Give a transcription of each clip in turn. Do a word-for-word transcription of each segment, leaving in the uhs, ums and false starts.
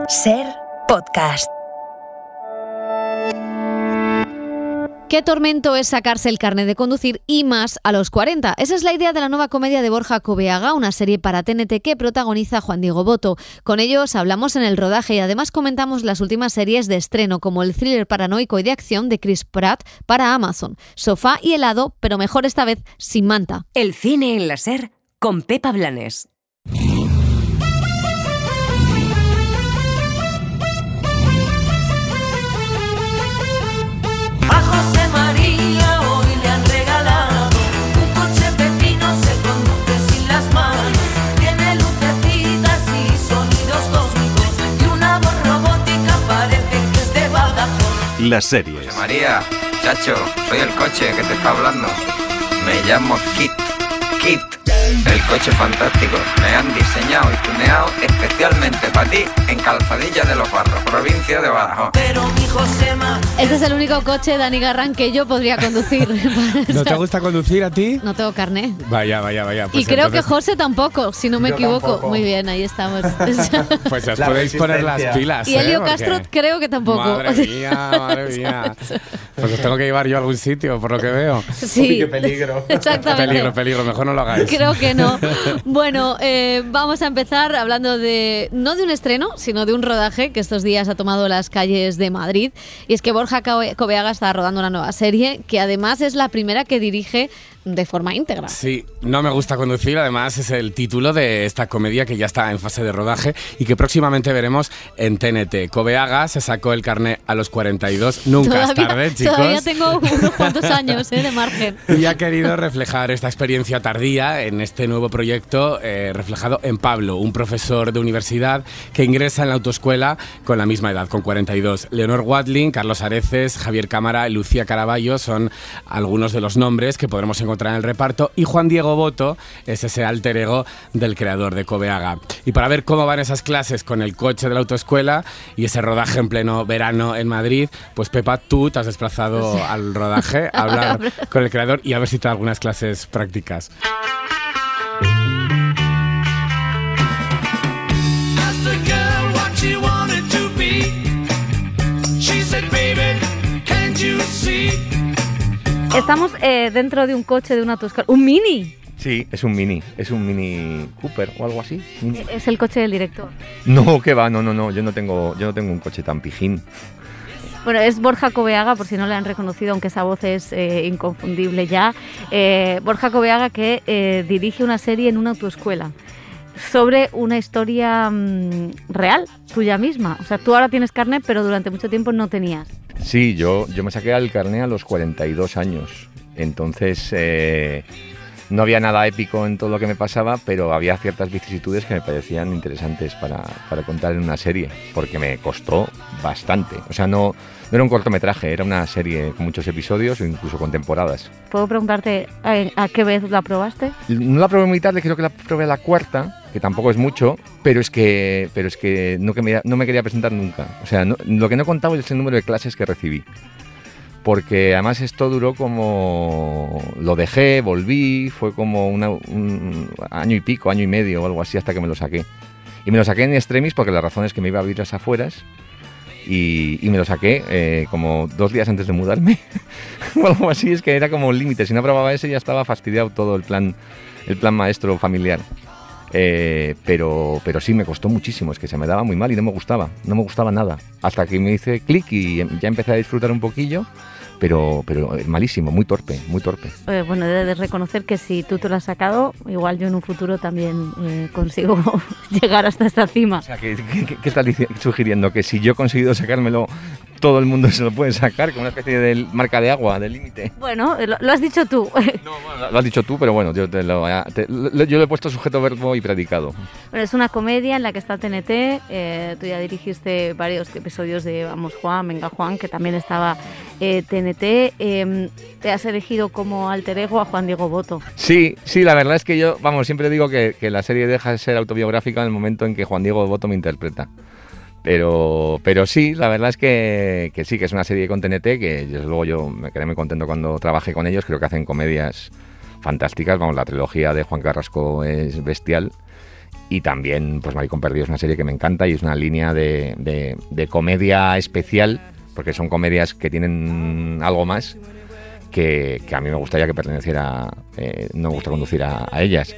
Ser podcast. ¿Qué tormento es sacarse el carnet de conducir y más a los cuarenta? Esa es la idea de la nueva comedia de Borja Coveaga, una serie para T N T que protagoniza Juan Diego Botto. Con ellos hablamos en el rodaje y además comentamos las últimas series de estreno, como el thriller paranoico y de acción de Chris Pratt para Amazon. Sofá y helado, pero mejor esta vez sin manta. El cine en la Ser con Pepa Blanes. A José María hoy le han regalado un coche pepino, se conduce sin las manos, tiene lucecitas y sonidos cósmicos y una voz robótica, parece que es de Badajoz. Las series. José María, chacho, soy el coche que te está hablando. Me llamo Kit, Kit, el coche fantástico. Me han diseñado y tuneado especialmente para ti en Calzadilla de los Barros, provincia de Badajoz. Pero mi Josema... Este es el único coche, Dani Garrán, que yo podría conducir. ¿No te gusta conducir a ti? No tengo carnet. Vaya, vaya, vaya. Pues y creo entonces... que José tampoco, si no me Yo equivoco. tampoco. Muy bien, ahí estamos. Pues os La podéis poner las resistencia. pilas. Y Elio ¿eh? Castro Porque- creo que tampoco. Madre mía, madre mía. Pues os tengo que llevar yo a algún sitio, por lo que veo. Sí. Uy, qué peligro. Exactamente. Peligro, peligro, mejor no lo hagáis. Creo que no. Bueno, eh, vamos a empezar hablando de, no de un estreno, sino de un rodaje que estos días ha tomado las calles de Madrid. Y es que Borja Cobe- Coveaga está rodando una nueva serie, que además es la primera que dirige de forma íntegra. Sí, no me gusta conducir, además es el título de esta comedia que ya está en fase de rodaje y que próximamente veremos en T N T. Coveaga se sacó el carné a los cuarenta y dos, nunca es tarde, chicos. Todavía tengo unos cuantos años eh, de margen. Y ha querido reflejar esta experiencia tardía en este nuevo proyecto eh, reflejado en Pablo, un profesor de universidad que ingresa en la autoescuela con la misma edad, con cuarenta y dos. Leonor Watling, Carlos Areces, Javier Cámara y Lucía Caraballo son algunos de los nombres que podremos encontrar en el reparto, y Juan Diego Botto es ese alter ego del creador de Coveaga. Y para ver cómo van esas clases con el coche de la autoescuela y ese rodaje en pleno verano en Madrid, pues Pepa, tú te has desplazado sí. al rodaje a hablar con el creador y a ver si te da algunas clases prácticas. Estamos eh, dentro de un coche de una autoescuela. ¿Un Mini? Sí, es un Mini, es un Mini Cooper o algo así. Es el coche del director. No, que va, no, no, no, yo no tengo, yo no tengo un coche tan pijín. Bueno, es Borja Coveaga, por si no le han reconocido, aunque esa voz es eh, inconfundible ya. Eh, Borja Coveaga que eh, dirige una serie en una autoescuela sobre una historia mmm, real, tuya misma. O sea, tú ahora tienes carnet, pero durante mucho tiempo no tenías. Sí, yo, yo me saqué el carnet a los cuarenta y dos años. Entonces, eh, no había nada épico en todo lo que me pasaba, pero había ciertas vicisitudes que me parecían interesantes para, para contar en una serie, porque me costó bastante. O sea, no, no era un cortometraje, era una serie con muchos episodios o incluso con temporadas. ¿Puedo preguntarte a, a qué vez la probaste? No la probé muy tarde, creo que la probé a la cuarta, que tampoco es mucho, pero es que, pero es que, no, que me, no me quería presentar nunca. O sea, no, lo que no he contado es el número de clases que recibí. Porque además esto duró como... Lo dejé, volví, fue como una, un año y pico, año y medio o algo así hasta que me lo saqué. Y me lo saqué en extremis porque la razón es que me iba a vivir a las afueras y, y me lo saqué eh, como dos días antes de mudarme o algo así, es que era como un límite. Si no aprobaba ese ya estaba fastidiado todo el plan, el plan maestro familiar. Eh, pero, pero sí me costó muchísimo, es que se me daba muy mal y no me gustaba, no me gustaba nada. Hasta que me hice clic y ya empecé a disfrutar un poquillo, pero, pero malísimo, muy torpe, muy torpe. Eh, bueno, he de reconocer que si tú te lo has sacado, igual yo en un futuro también eh, consigo llegar hasta esta cima. O sea, ¿qué, qué, qué estás sugiriendo? Que si yo he conseguido sacármelo, todo el mundo se lo puede sacar, como una especie de marca de agua, de límite. Bueno, lo, lo has dicho tú. No, bueno, lo has dicho tú, pero bueno, yo, te lo, te, lo, yo le he puesto sujeto, verbo y predicado. Bueno, es una comedia en la que está T N T, eh, tú ya dirigiste varios episodios de Vamos Juan, Venga Juan, que también estaba eh, T N T. Eh, te has elegido como alter ego a Juan Diego Botto. Sí, sí, la verdad es que yo, vamos, siempre digo que, que la serie deja de ser autobiográfica en el momento en que Juan Diego Botto me interpreta. Pero, pero sí, la verdad es que, que sí, que es una serie con T N T, que desde luego yo me quedé muy contento cuando trabajé con ellos, creo que hacen comedias fantásticas, vamos, la trilogía de Juan Carrasco es bestial. Y también, pues Maricón Perdido es una serie que me encanta y es una línea de, de, de comedia especial, porque son comedias que tienen algo más que, que a mí me gustaría que perteneciera, eh, no me gusta conducir a, a ellas.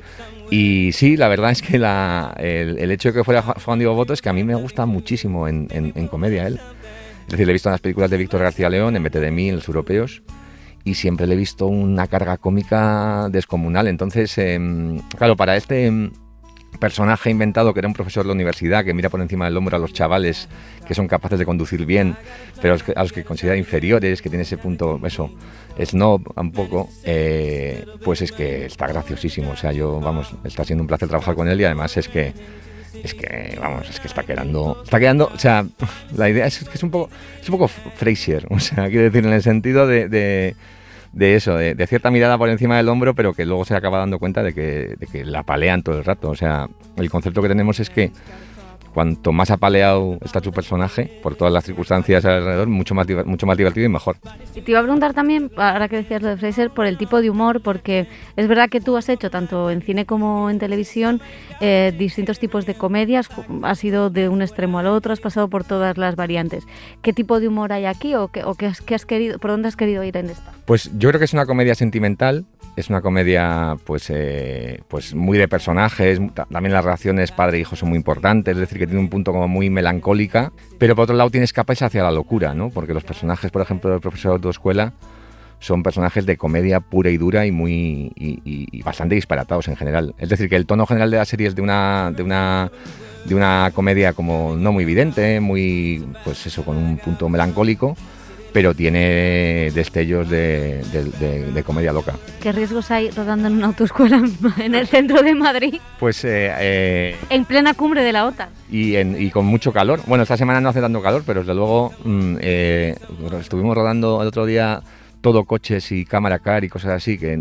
Y sí, la verdad es que la, el, el hecho de que fuera Juan Diego Botto es que a mí me gusta muchísimo en, en, en comedia él. Es decir, le he visto en las películas de Víctor García León, en Vete de mí, en Los Europeos, y siempre le he visto una carga cómica descomunal. Entonces, eh, claro, para este eh, personaje inventado que era un profesor de la universidad que mira por encima del hombro a los chavales que son capaces de conducir bien, pero a los que, a los que considera inferiores, que tiene ese punto, eso, snob un poco, eh, pues es que está graciosísimo. O sea, yo, vamos, está siendo un placer trabajar con él y además es que Es que, vamos, es que está quedando... Está quedando, o sea, la idea es que es un poco, es un poco Frasier, o sea, quiero decir, en el sentido de, de, de eso, de, de cierta mirada por encima del hombro, pero que luego se acaba dando cuenta de que, de que la palean todo el rato. O sea, el concepto que tenemos es que cuanto más apaleado está su personaje, por todas las circunstancias alrededor, mucho más, mucho más divertido y mejor. Y te iba a preguntar también, ahora que decías lo de Frasier, por el tipo de humor, porque es verdad que tú has hecho, tanto en cine como en televisión, eh, distintos tipos de comedias, has ido de un extremo al otro, has pasado por todas las variantes. ¿Qué tipo de humor hay aquí o, qué, o qué has, qué has querido, por dónde has querido ir en esta? Pues yo creo que es una comedia sentimental. Es una comedia pues, eh, pues muy de personajes, también las relaciones padre e hijo son muy importantes, es decir, que tiene un punto como muy melancólica, pero por otro lado tiene escapes hacia la locura, ¿no? Porque los personajes, por ejemplo, del profesor de autoescuela son personajes de comedia pura y dura y muy y, y, y bastante disparatados en general. Es decir, que el tono general de la serie es de una, de una, de una comedia como no muy evidente, muy, pues eso, con un punto melancólico, pero tiene destellos de, de, de, de comedia loca. ¿Qué riesgos hay rodando en una autoescuela en el centro de Madrid? Pues... Eh, eh, en plena cumbre de la OTAN. Y, en, y con mucho calor. Bueno, esta semana no hace tanto calor, pero desde luego mmm, eh, estuvimos rodando el otro día todo coches y cámara car y cosas así, que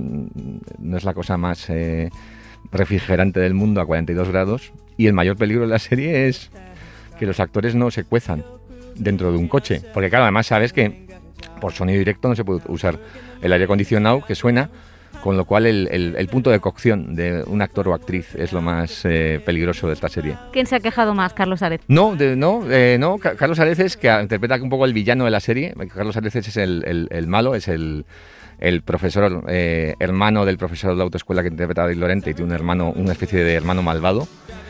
no es la cosa más eh, refrigerante del mundo a cuarenta y dos grados. Y el mayor peligro de la serie es que los actores no se cuezan dentro de un coche. Porque claro, además sabes que por sonido directo no se puede usar el aire acondicionado que suena, con lo cual el, el, el punto de cocción de un actor o actriz es lo más eh, peligroso de esta serie. ¿Quién se ha quejado más? ¿Carlos Arez? No, de, no, eh, no. Carlos Areces, que interpreta un poco el villano de la serie. Carlos Areces es el, el, el malo, es el, el profesor eh, hermano del profesor de la autoescuela que interpreta a David Lorente y tiene un hermano, una especie de hermano malvado.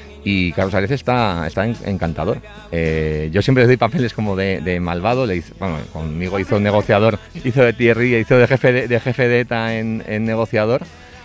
Y Carlos Areces está, está encantador. Eh, yo siempre le doy papeles como de, de malvado. Le hizo, bueno, conmigo hizo negociador, hizo de Thierry, hizo de jefe de, de jefe de ETA en, en negociador.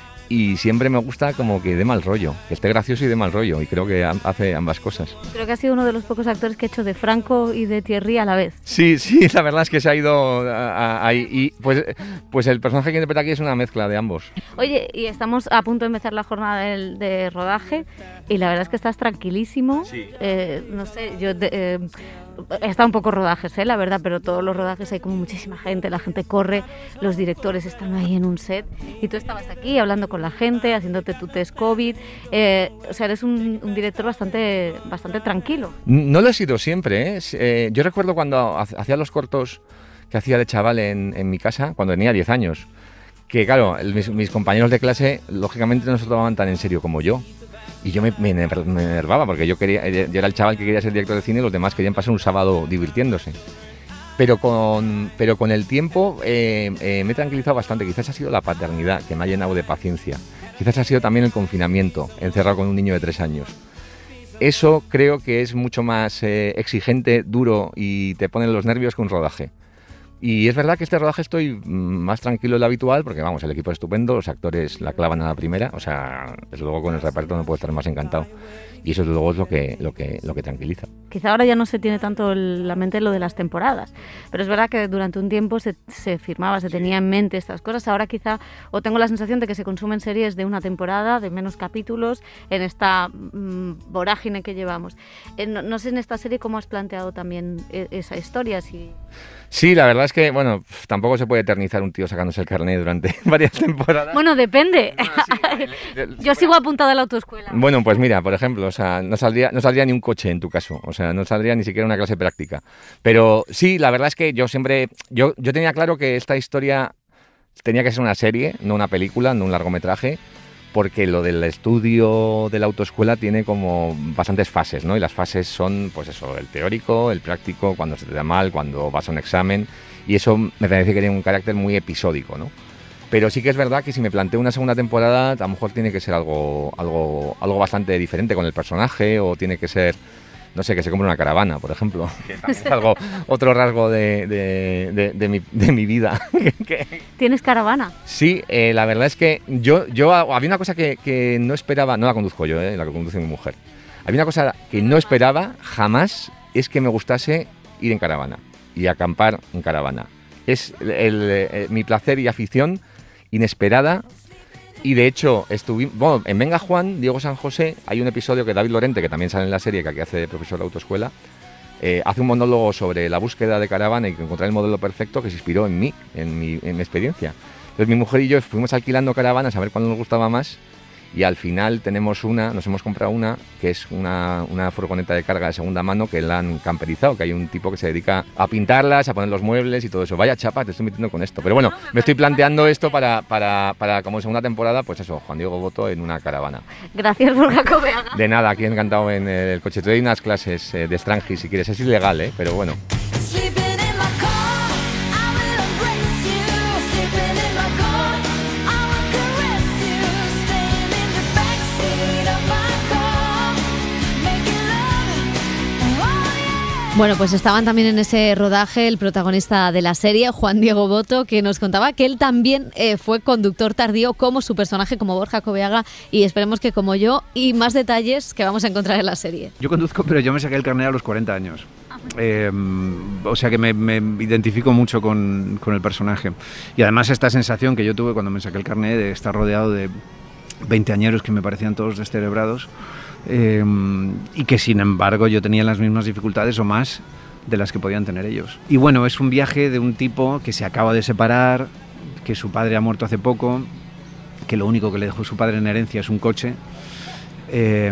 Y siempre me gusta como que dé mal rollo, que esté gracioso y dé mal rollo. Y creo que hace ambas cosas. Creo que ha sido uno de los pocos actores que ha hecho de Franco y de Thierry a la vez. Sí, sí, la verdad es que se ha ido ahí. Y pues, pues el personaje que interpreta aquí es una mezcla de ambos. Oye, y estamos a punto de empezar la jornada de, de rodaje y la verdad es que estás tranquilísimo. Sí. Eh, no sé, yo... De, eh, está un poco rodajes, ¿eh? La verdad, pero todos los rodajes hay como muchísima gente, la gente corre, los directores están ahí en un set y tú estabas aquí hablando con la gente, haciéndote tu test COVID, eh, o sea, eres un, un director bastante, bastante tranquilo. No lo he sido siempre, ¿eh? Eh, yo recuerdo cuando hacía los cortos que hacía de chaval en, en mi casa, cuando tenía diez años, que claro, mis, mis compañeros de clase lógicamente no se tomaban tan en serio como yo. Y yo me, me, me enervaba porque yo quería, yo era el chaval que quería ser director de cine y los demás querían pasar un sábado divirtiéndose. Pero con, pero con el tiempo eh, eh, me he tranquilizado bastante. Quizás ha sido la paternidad que me ha llenado de paciencia. Quizás ha sido también el confinamiento, encerrado con un niño de tres años. Eso creo que es mucho más eh, exigente, duro y te pone los nervios que un rodaje. Y es verdad que este rodaje estoy más tranquilo de lo habitual porque, vamos, el equipo es estupendo, los actores la clavan a la primera, o sea, desde luego con el reparto no puedo estar más encantado. Y eso, desde luego, es lo que, lo que, lo que tranquiliza. Quizá ahora ya no se tiene tanto el, la mente lo de las temporadas, pero es verdad que durante un tiempo se, se firmaba, se tenía en mente estas cosas. Ahora quizá, o tengo la sensación de que se consumen series de una temporada, de menos capítulos, en esta mmm, vorágine que llevamos. Eh, no, no sé en esta serie cómo has planteado también esa historia, si... Sí, la verdad es que, bueno, tampoco se puede eternizar un tío sacándose el carnet durante varias temporadas. Bueno, depende. No, sí, yo sigo apuntado a la autoescuela. Bueno, pues mira, por ejemplo, o sea, no saldría, no saldría ni un coche en tu caso, o sea, no saldría ni siquiera una clase práctica. Pero sí, la verdad es que yo siempre, yo, yo tenía claro que esta historia tenía que ser una serie, no una película, no un largometraje, porque lo del estudio de la autoescuela tiene como bastantes fases, ¿no? Y las fases son, pues eso, el teórico, el práctico, cuando se te da mal, cuando vas a un examen, y eso me parece que tiene un carácter muy episódico, ¿no? Pero sí que es verdad que si me planteo una segunda temporada, a lo mejor tiene que ser algo, algo, algo bastante diferente con el personaje, o tiene que ser, no sé, que se compre una caravana, por ejemplo, que también es algo, otro rasgo de, de, de, de, mi, de mi vida. ¿Tienes caravana? Sí, eh, la verdad es que yo, yo había una cosa que, que no esperaba, no la conduzco yo, eh, la que conduce mi mujer. Había una cosa que no esperaba jamás, es que me gustase ir en caravana y acampar en caravana. Es el, el, el, mi placer y afición inesperada. Y de hecho, estuvimos, bueno, en Venga Juan, Diego San José, hay un episodio que David Lorente, que también sale en la serie, que aquí hace de profesor de autoescuela, eh, hace un monólogo sobre la búsqueda de caravana y que encontrar el modelo perfecto, que se inspiró en mí, en mi, en mi experiencia. Entonces mi mujer y yo fuimos alquilando caravanas a ver cuál nos gustaba más, y al final tenemos una, nos hemos comprado una, que es una, una furgoneta de carga de segunda mano que la han camperizado, que hay un tipo que se dedica a pintarlas, a poner los muebles y todo eso. Vaya chapa, te estoy metiendo con esto. Pero bueno, me estoy planteando esto para, para, para como segunda temporada, pues eso, Juan Diego Boto en una caravana. Gracias, Borja Coveaga. De nada, aquí encantado en el coche. Te doy unas clases de Strangis si quieres, es ilegal, ¿eh? Pero bueno. Bueno, pues estaban también en ese rodaje el protagonista de la serie, Juan Diego Boto, que nos contaba que él también eh, fue conductor tardío como su personaje, como Borja Coveaga, y esperemos que como yo, y más detalles que vamos a encontrar en la serie. Yo conduzco, pero yo me saqué el carnet a los cuarenta años. Eh, o sea que me, me identifico mucho con, con el personaje. Y además esta sensación que yo tuve cuando me saqué el carnet de estar rodeado de veinteañeros que me parecían todos descerebrados, Eh, y que sin embargo yo tenía las mismas dificultades o más de las que podían tener ellos. Y bueno, es un viaje de un tipo que se acaba de separar, que su padre ha muerto hace poco, que lo único que le dejó su padre en herencia es un coche, eh,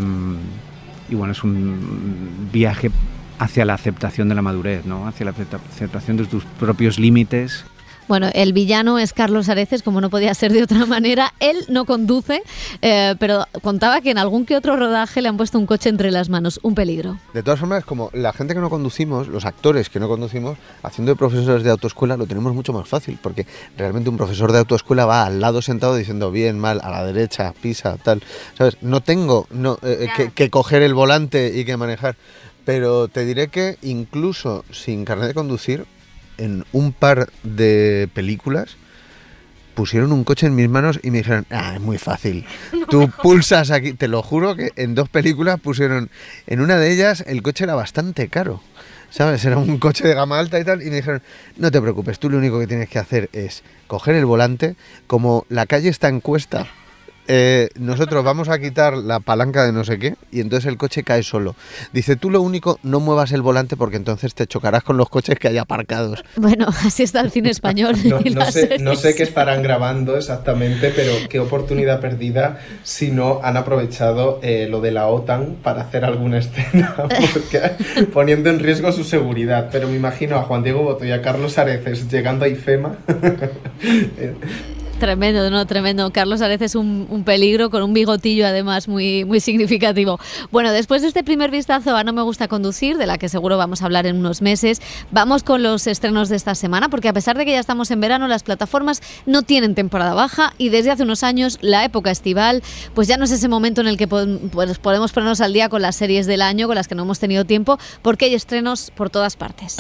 y bueno, es un viaje hacia la aceptación de la madurez, ¿no? Hacia la aceptación de tus propios límites. Bueno, el villano es Carlos Areces, como no podía ser de otra manera. Él no conduce, eh, pero contaba que en algún que otro rodaje le han puesto un coche entre las manos, un peligro. De todas formas, como la gente que no conducimos, los actores que no conducimos, haciendo de profesores de autoescuela lo tenemos mucho más fácil, porque realmente un profesor de autoescuela va al lado sentado diciendo bien, mal, a la derecha, pisa, tal, ¿sabes? No tengo no, eh, que, que coger el volante y que manejar, pero te diré que incluso sin carnet de conducir, en un par de películas pusieron un coche en mis manos y me dijeron, ah, es muy fácil, tú pulsas aquí, te lo juro que en dos películas pusieron, en una de ellas el coche era bastante caro, ¿sabes? Era un coche de gama alta y tal, y me dijeron, no te preocupes, tú lo único que tienes que hacer es coger el volante, como la calle está en cuesta, Eh, nosotros vamos a quitar la palanca de no sé qué y entonces el coche cae solo. Dice, tú lo único, no muevas el volante porque entonces te chocarás con los coches que hay aparcados. Bueno, así está el cine español. No, no, sé, no sé qué estarán grabando exactamente, pero qué oportunidad perdida si no han aprovechado eh, lo de la OTAN para hacer alguna escena, porque, poniendo en riesgo su seguridad. Pero me imagino a Juan Diego Boto y a Carlos Areces llegando a IFEMA. Tremendo, no, tremendo. Carlos Areces es un, un peligro, con un bigotillo además muy, muy significativo. Bueno, después de este primer vistazo a No me gusta conducir, de la que seguro vamos a hablar en unos meses, vamos con los estrenos de esta semana, porque a pesar de que ya estamos en verano, las plataformas no tienen temporada baja y desde hace unos años la época estival, pues ya no es ese momento en el que pues, podemos ponernos al día con las series del año, con las que no hemos tenido tiempo, porque hay estrenos por todas partes.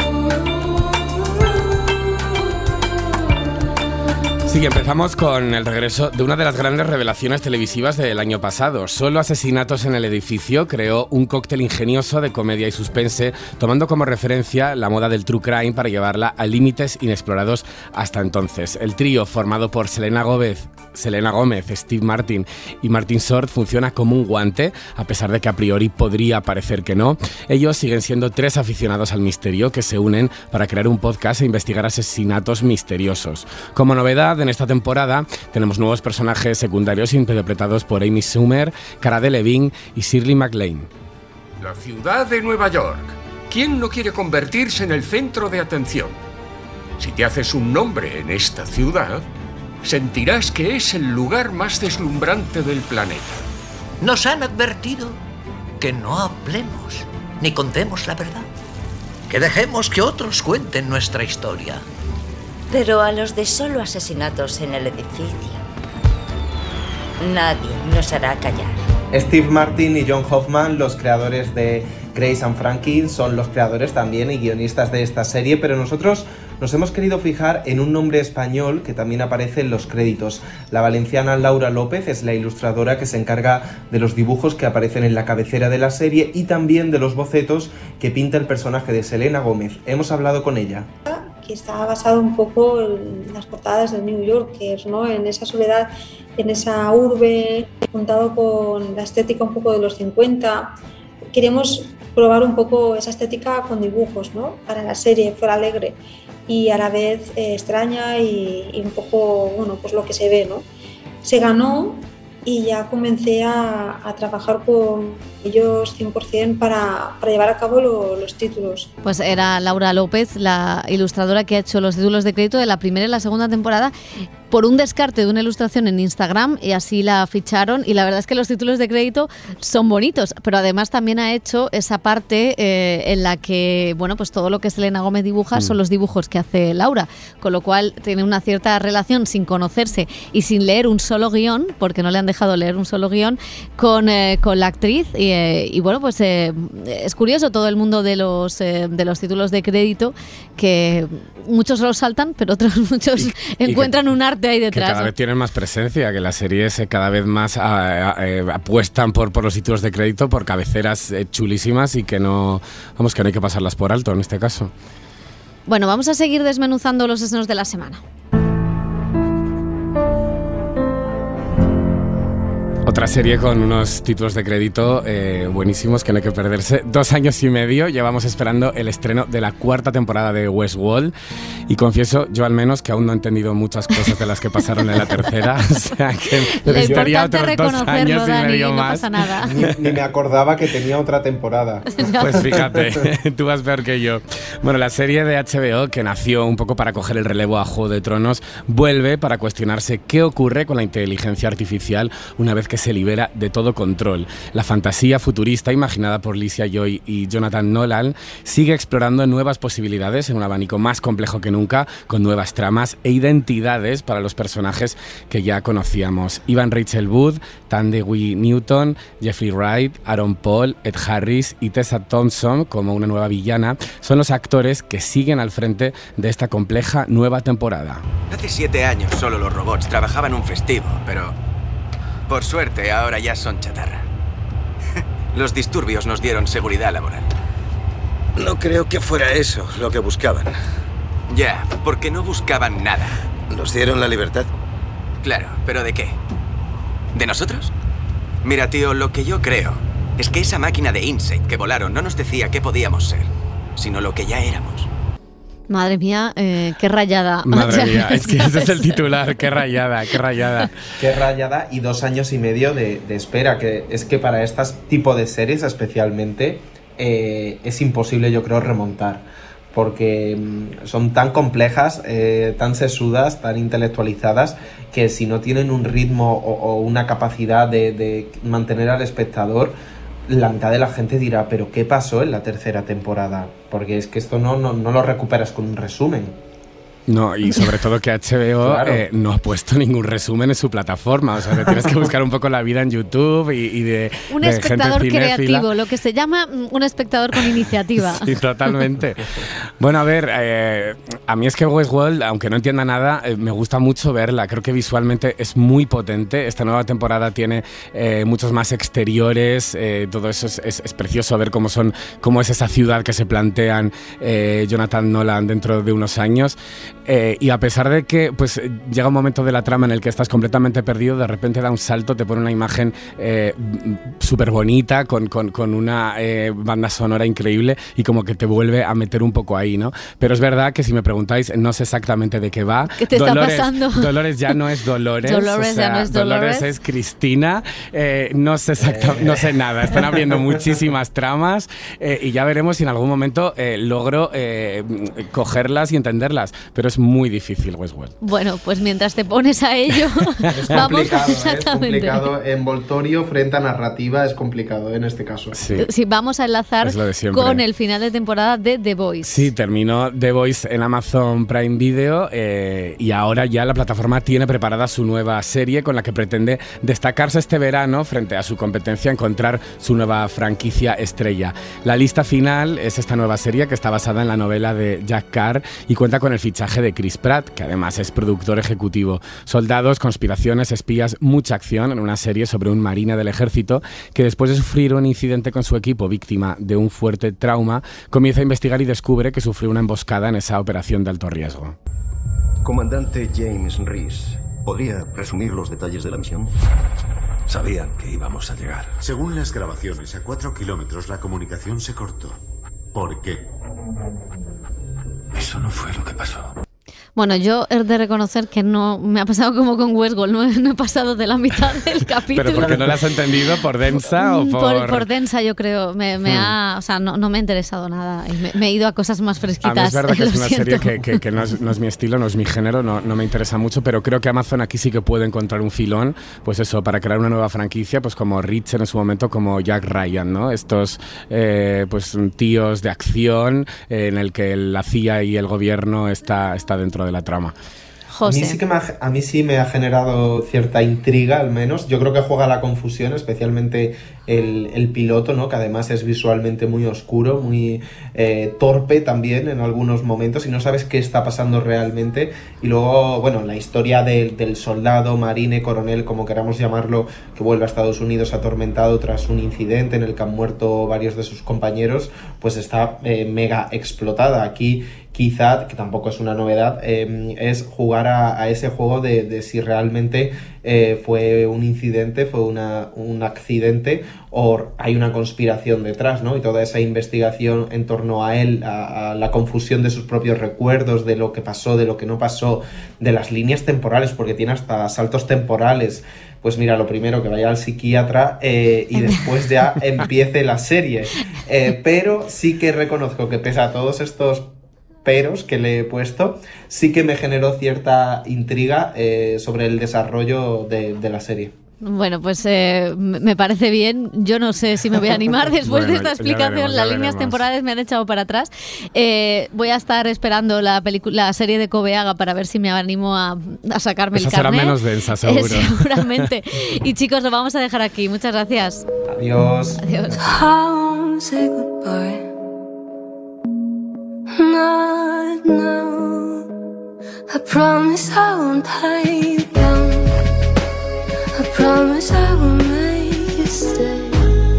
Sí, empezamos con el regreso de una de las grandes revelaciones televisivas del año pasado. Solo Asesinatos en el Edificio creó un cóctel ingenioso de comedia y suspense, tomando como referencia la moda del true crime para llevarla a límites inexplorados hasta entonces. El trío, formado por Selena Gómez, Selena Gómez, Steve Martin y Martin Short, funciona como un guante, a pesar de que a priori podría parecer que no. Ellos siguen siendo tres aficionados al misterio que se unen para crear un podcast e investigar asesinatos misteriosos. Como novedad, en esta temporada tenemos nuevos personajes secundarios interpretados por Amy Schumer, Cara Delevingne y Shirley MacLaine. La ciudad de Nueva York. ¿Quién no quiere convertirse en el centro de atención? Si te haces un nombre en esta ciudad, sentirás que es el lugar más deslumbrante del planeta. Nos han advertido que no hablemos ni contemos la verdad. Que dejemos que otros cuenten nuestra historia. Pero a los de solo asesinatos en el edificio, nadie nos hará callar. Steve Martin y John Hoffman, los creadores de Grace and Frankie, son los creadores también y guionistas de esta serie, pero nosotros nos hemos querido fijar en un nombre español que también aparece en los créditos. La valenciana Laura López es la ilustradora que se encarga de los dibujos que aparecen en la cabecera de la serie y también de los bocetos que pinta el personaje de Selena Gómez. Hemos hablado con ella. Que está basado un poco en las portadas de New Yorkers, ¿no? En esa soledad, en esa urbe, juntado con la estética un poco de los cincuenta. Queremos probar un poco esa estética con dibujos, ¿no? Para la serie fuera alegre y a la vez eh, extraña y, y un poco, bueno, pues lo que se ve, ¿no? Se ganó y ya comencé a, a trabajar con ellos cien por ciento para, para llevar a cabo lo, los títulos. Pues era Laura López, la ilustradora que ha hecho los títulos de crédito de la primera y la segunda temporada por un descarte de una ilustración en Instagram, y así la ficharon, y la verdad es que los títulos de crédito son bonitos, pero además también ha hecho esa parte eh, en la que, bueno, pues todo lo que Selena Gómez dibuja mm. son los dibujos que hace Laura, con lo cual tiene una cierta relación sin conocerse y sin leer un solo guión, porque no le han dejado leer un solo guión, con, eh, con la actriz, y, eh, y bueno, pues eh, es curioso todo el mundo de los, eh, de los títulos de crédito, que muchos los saltan, pero otros muchos y, encuentran y que, un arte ahí detrás. Que cada vez tienen más presencia, que las series eh, cada vez más a, a, a, apuestan por, por los títulos de crédito, por cabeceras eh, chulísimas, y que no, vamos, que no hay que pasarlas por alto en este caso. Bueno, vamos a seguir desmenuzando los estrenos de la semana. Otra serie con unos títulos de crédito eh, buenísimos que no hay que perderse. Dos años y medio llevamos esperando el estreno de la cuarta temporada de Westworld, y confieso, yo al menos, que aún no he entendido muchas cosas de las que pasaron en la tercera. O sea que necesitaría otros dos años y Dani, medio no más. Pasa nada. Ni, ni me acordaba que tenía otra temporada. Pues fíjate, tú vas peor que yo. Bueno, la serie de H B O, que nació un poco para coger el relevo a Juego de Tronos, vuelve para cuestionarse qué ocurre con la inteligencia artificial una vez que se libera de todo control. La fantasía futurista imaginada por Licia Joy y Jonathan Nolan sigue explorando nuevas posibilidades en un abanico más complejo que nunca, con nuevas tramas e identidades para los personajes que ya conocíamos. Ivan Rachel Wood, Thandie Newton, Jeffrey Wright, Aaron Paul, Ed Harris y Tessa Thompson como una nueva villana son los actores que siguen al frente de esta compleja nueva temporada. Hace siete años solo los robots trabajaban un festivo, pero por suerte ahora ya son chatarra. Los disturbios nos dieron seguridad laboral. No creo que fuera eso lo que buscaban. Ya, porque no buscaban nada. ¿Nos dieron la libertad? Claro, ¿pero de qué? ¿De nosotros? Mira, tío, lo que yo creo es que esa máquina de Insight que volaron no nos decía qué podíamos ser, sino lo que ya éramos. Madre mía, eh, qué rayada. Madre mía, es que ese es el titular, qué rayada, qué rayada. Qué rayada, y dos años y medio de, de espera, que es que para este tipo de series especialmente eh, es imposible, yo creo, remontar, porque son tan complejas, eh, tan sesudas, tan intelectualizadas, que si no tienen un ritmo o, o una capacidad de, de mantener al espectador, la mitad de la gente dirá, ¿pero qué pasó en la tercera temporada? Porque es que esto no, no, no lo recuperas con un resumen. No, y sobre todo que H B O claro. eh, no ha puesto ningún resumen en su plataforma. O sea, te tienes que buscar un poco la vida en YouTube y, y de Un de espectador gente creativo, lo que se llama un espectador con iniciativa. Sí, totalmente. Bueno, a ver, eh, a mí es que Westworld, aunque no entienda nada, eh, me gusta mucho verla. Creo que visualmente es muy potente. Esta nueva temporada tiene eh, muchos más exteriores, eh, todo eso es, es, es precioso ver cómo, son, cómo es esa ciudad que se plantean eh, Jonathan Nolan dentro de unos años. Eh, y a pesar de que pues llega un momento de la trama en el que estás completamente perdido, de repente da un salto, te pone una imagen eh, súper bonita, con, con, con una eh, banda sonora increíble, y como que te vuelve a meter un poco ahí, ¿no? Pero es verdad que si me preguntáis, no sé exactamente de qué va. ¿Qué te Dolores, está pasando? Dolores ya no es Dolores. Dolores o sea, ya no es Dolores. Dolores es Cristina. Eh, no sé exactamente, no sé nada. Están abriendo muchísimas tramas eh, y ya veremos si en algún momento eh, logro eh, cogerlas y entenderlas. Pero es es muy difícil Westworld. Bueno, pues mientras te pones a ello, Es vamos complicado, ¿eh? Es exactamente. complicado. Envoltorio frente a narrativa es complicado, ¿eh? En este caso. Sí. Sí, vamos a enlazar Es lo de siempre. con el final de temporada de The Voice. Sí, terminó The Voice en Amazon Prime Video eh, y ahora ya la plataforma tiene preparada su nueva serie con la que pretende destacarse este verano frente a su competencia, encontrar su nueva franquicia estrella. La lista final es esta nueva serie que está basada en la novela de Jack Carr y cuenta con el fichaje de Chris Pratt, que además es productor ejecutivo. Soldados, conspiraciones, espías, mucha acción en una serie sobre un marine del ejército que después de sufrir un incidente con su equipo, víctima de un fuerte trauma, comienza a investigar y descubre que sufrió una emboscada en esa operación de alto riesgo. Comandante James Reese, ¿podría resumir los detalles de la misión? Sabían que íbamos a llegar. Según las grabaciones, a cuatro kilómetros la comunicación se cortó. ¿Por qué? Eso no fue lo que pasó. Bueno, yo he de reconocer que no me ha pasado como con Westworld, no he, no he pasado de la mitad del capítulo. ¿Pero porque no lo has entendido? ¿Por densa o por...? Por, por densa, yo creo. Me, me Hmm. ha, o sea, no, no me ha interesado nada. Y me, me he ido a cosas más fresquitas. A mí es verdad que lo es una siento. serie que, que, que no, es, no es mi estilo, no es mi género, no, no me interesa mucho, pero creo que Amazon aquí sí que puede encontrar un filón, pues eso, para crear una nueva franquicia, pues como Reacher en su momento, como Jack Ryan, ¿no? Estos eh, pues tíos de acción eh, en el que la C I A y el gobierno está, está dentro de la trama. A mí, sí que me ha, a mí sí me ha generado cierta intriga, al menos. Yo creo que juega la confusión, especialmente el, el piloto, ¿no? Que además es visualmente muy oscuro, muy eh, torpe también en algunos momentos y no sabes qué está pasando realmente. Y luego, bueno, la historia del, del soldado, marine, coronel, como queramos llamarlo, que vuelve a Estados Unidos atormentado tras un incidente en el que han muerto varios de sus compañeros, pues está eh, mega explotada. Aquí quizá, que tampoco es una novedad, eh, es jugar a, a ese juego de, de si realmente eh, fue un incidente, fue una, un accidente o hay una conspiración detrás, ¿no? Y toda esa investigación en torno a él, a, a la confusión de sus propios recuerdos, de lo que pasó, de lo que no pasó, de las líneas temporales, porque tiene hasta saltos temporales. Pues mira, lo primero, que vaya al psiquiatra eh, y después ya empiece la serie. Eh, pero sí que reconozco que pese a todos estos peros que le he puesto, sí que me generó cierta intriga eh, sobre el desarrollo de, de la serie. Bueno, pues eh, me parece bien. Yo no sé si me voy a animar después Bueno, de esta ya explicación. veremos, ya Las líneas veremos. temporales me han echado para atrás. Eh, voy a estar esperando la película, la serie de Cobeaga para ver si me animo a, a sacarme Esa el será carnet. menos densa, seguro. Eh, seguramente. Y chicos, lo vamos a dejar aquí. Muchas gracias. Adiós. Adiós. How say goodbye? Not now. I promise I won't tie you down. I promise I will make you stay.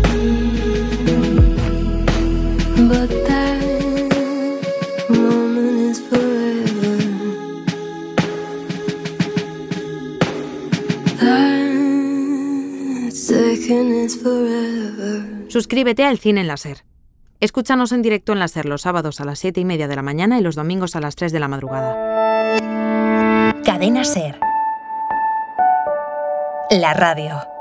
But that moment is forever. That second is forever. Suscríbete al Cine en la Ser. Escúchanos en directo en la Ser los sábados a las siete y media de la mañana y los domingos a las tres de la madrugada. Cadena Ser. La radio.